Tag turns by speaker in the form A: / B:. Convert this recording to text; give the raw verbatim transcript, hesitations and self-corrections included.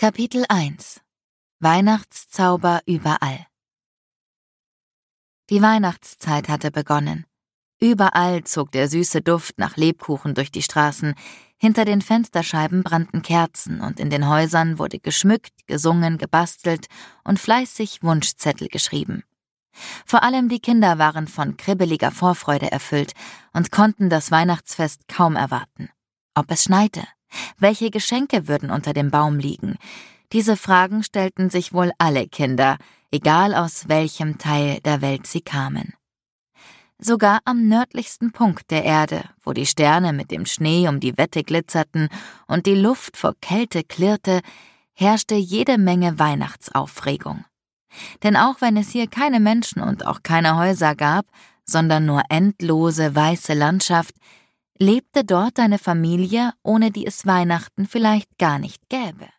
A: Kapitel eins. Weihnachtszauber überall. Die Weihnachtszeit hatte begonnen. Überall zog der süße Duft nach Lebkuchen durch die Straßen, hinter den Fensterscheiben brannten Kerzen und in den Häusern wurde geschmückt, gesungen, gebastelt und fleißig Wunschzettel geschrieben. Vor allem die Kinder waren von kribbeliger Vorfreude erfüllt und konnten das Weihnachtsfest kaum erwarten. Ob es schneite? Welche Geschenke würden unter dem Baum liegen? Diese Fragen stellten sich wohl alle Kinder, egal aus welchem Teil der Welt sie kamen. Sogar am nördlichsten Punkt der Erde, wo die Sterne mit dem Schnee um die Wette glitzerten und die Luft vor Kälte klirrte, herrschte jede Menge Weihnachtsaufregung. Denn auch wenn es hier keine Menschen und auch keine Häuser gab, sondern nur endlose weiße Landschaft, lebte dort eine Familie, ohne die es Weihnachten vielleicht gar nicht gäbe.